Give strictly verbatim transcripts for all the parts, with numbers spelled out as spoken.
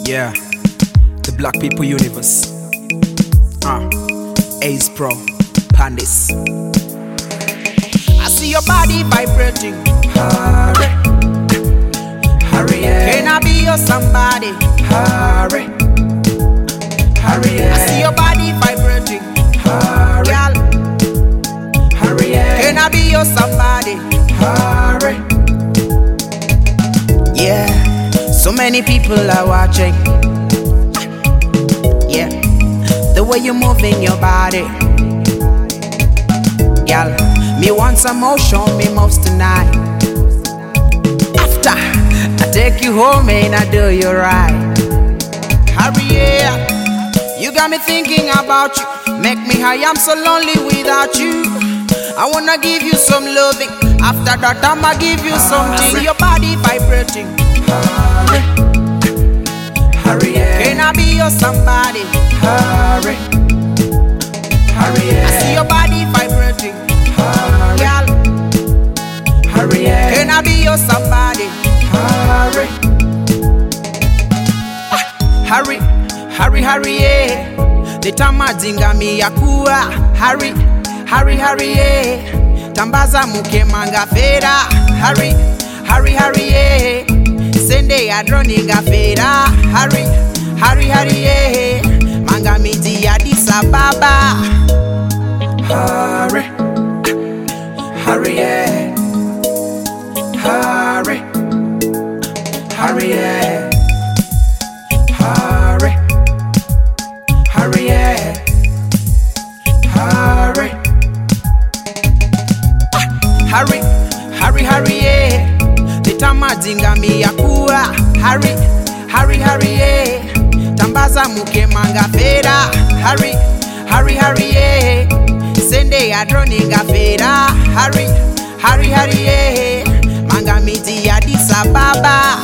Yeah, the Black People Universe. Uh, Ace Pro, Pandis. I see your body vibrating. Hurry, hurry, yeah. Can I be your somebody? Hurry, hurry, yeah. I see your body vibrating. Hurry, girl. Hurry, yeah. Can I be your somebody? Hurry, yeah. So many people are watching. Yeah, the way you're moving your body. Girl, me want some more, show me moves tonight. After I take you home and I do you right. Hurry, yeah. You got me thinking about you. Make me high, I'm so lonely without you. I wanna give you some loving. After that, I'ma give you something. Your body vibrating. Hurry, hurry, yeah. Can I be your somebody? Hurry, hurry, yeah. I see your body vibrating. Hurry, girl. Hurry, yeah. Can I be your somebody? Hurry, ah, hurry, hurry, hurry, yeah. The tamadinga mi yakua. Hurry, hurry, hurry, yeah. Tambaza muke manga fera. Hurry, hurry, hurry, yeah. Sende ya drone gafera. Hurry, hurry, hurry, yeah. Manga miti ya Addis Ababa. Hurry, hurry, yeah. Hurry, hurry, yeah. Hurry, hurry, yeah. Hurry, hurry, hurry, hurry, yeah. The tamadinga mi yakua. Hurry, hurry, hurry, yeah. Tambaza muke manga fera. Hurry, hurry, hurry, yeah. Sende ya drone gafera. Hurry, hurry, hurry, yeah. Manga miti ya Addis Ababa.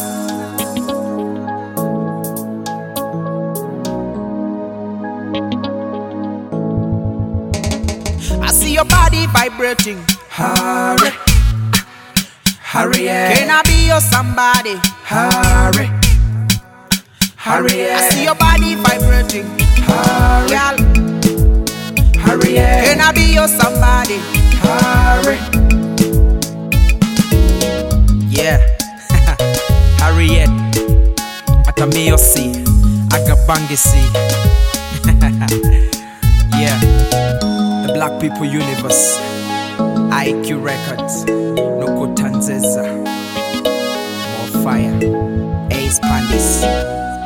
I see your body vibrating. Hurry, hurry, yeah. Can I be your somebody? Hurry, hurry, yeah. I see your body vibrating. Hurry, girl. Hurry, yeah. Can I be your somebody? Hurry, yeah. Harriet, Atamiyosi, Agabangisi. Yeah, the Black People Universe. I Q Records, Noko Tanzeza, more fire, Ace Pandis.